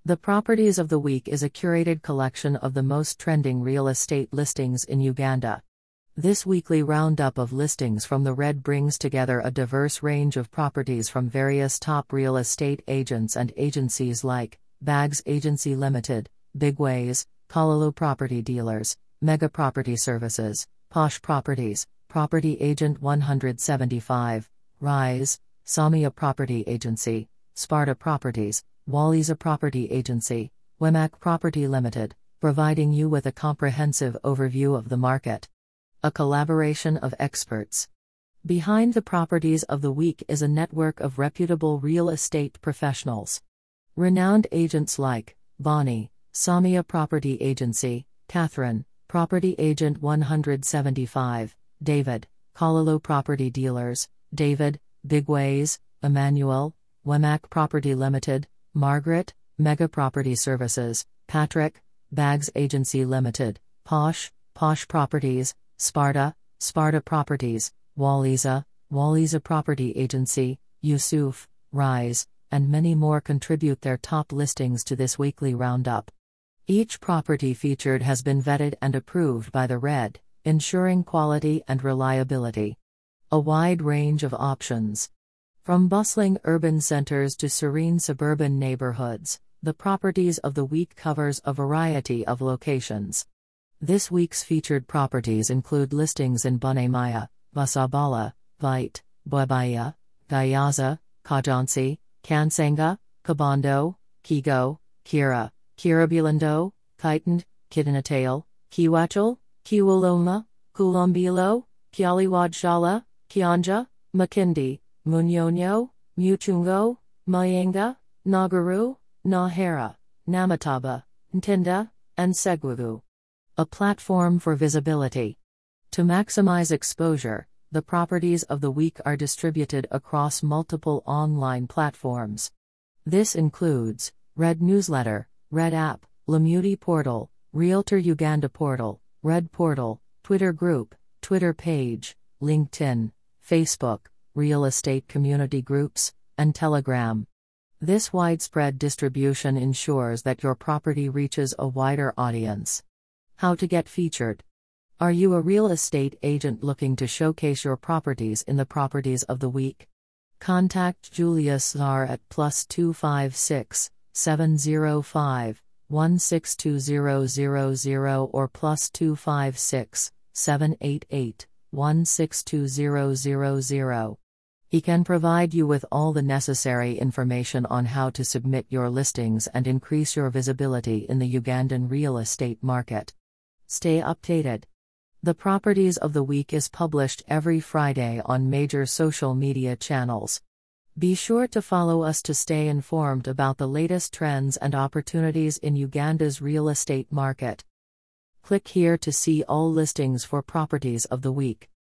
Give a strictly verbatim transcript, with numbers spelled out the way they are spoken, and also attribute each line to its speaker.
Speaker 1: The Properties of the Week is a curated collection of the most trending real estate listings in Uganda. This weekly roundup of listings from the Red brings together a diverse range of properties from various top real estate agents and agencies like Bags Agency Limited, Bigways, Kalalo Property Dealers, Mega Property Services, Posh Properties, Property Agent one seventy-five, Rise, Samia Property Agency, Sparta Properties, Walliza Property Agency, Wemac Property Limited, providing you with a comprehensive overview of the market. A collaboration of experts. Behind the Properties of the Week is a network of reputable real estate professionals. Renowned agents like Bonnie, Samia Property Agency, Catherine, Property Agent one seventy-five, David, Kalalo Property Dealers, David, Bigways, Emmanuel, Wemac Property Limited, Margaret, Mega Property Services, Patrick, Bags Agency Limited, Posh, Posh Properties, Sparta, Sparta Properties, Walliza, Walliza Property Agency, Yusuf, Rise, and many more contribute their top listings to this weekly roundup. Each property featured has been vetted and approved by the Red, ensuring quality and reliability. A wide range of options. From bustling urban centers to serene suburban neighborhoods, the Properties of the Week covers a variety of locations. This week's featured properties include listings in Bunemaya, Basabala, Vite, Bwebaya, Gayaza, Kajansi, Kansenga, Kabondo, Kigo, Kira, Kirabilando, Kitend, Kidinatale, Kiwachal, Kiwaloma, Kulumbilo, Kialiwadshala, Kianja, Makindi, Munyonyo, Muchungo, Mayenga, Nagaru, Nahera, Namataba, Ntinda, and Segwagu. A platform for visibility. To maximize exposure, the Properties of the Week are distributed across multiple online platforms. This includes Red Newsletter, Red App, Lamuti Portal, Realtor Uganda Portal, Red Portal, Twitter Group, Twitter Page, LinkedIn, Facebook, Real Estate Community Groups, and Telegram. This widespread distribution ensures that your property reaches a wider audience. How to get featured. Are you a real estate agent looking to showcase your properties in the Properties of the Week? Contact Julius Czar at plus two five six, seven zero five, one six two zero zero zero or plus two five six, seven eight eight, one six two zero zero zero. He can provide you with all the necessary information on how to submit your listings and increase your visibility in the Ugandan real estate market. Stay updated. The Properties of the Week is published every Friday on major social media channels. Be sure to follow us to stay informed about the latest trends and opportunities in Uganda's real estate market. Click here to see all listings for Properties of the Week.